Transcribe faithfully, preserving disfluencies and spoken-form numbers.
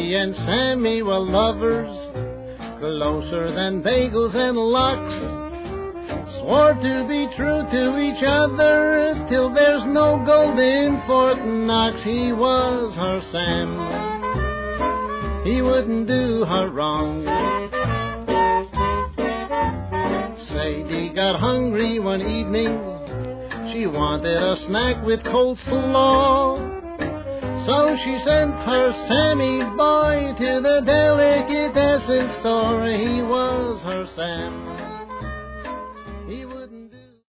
Sadie and Sammy were lovers, closer than bagels and lox. Swore to be true to each other till there's no gold in Fort Knox. He was her Sam, he wouldn't do her wrong. Sadie got hungry one evening, she wanted a snack with coleslaw. So she sent her Sammy boy to the delicatessen store. He was her Sam,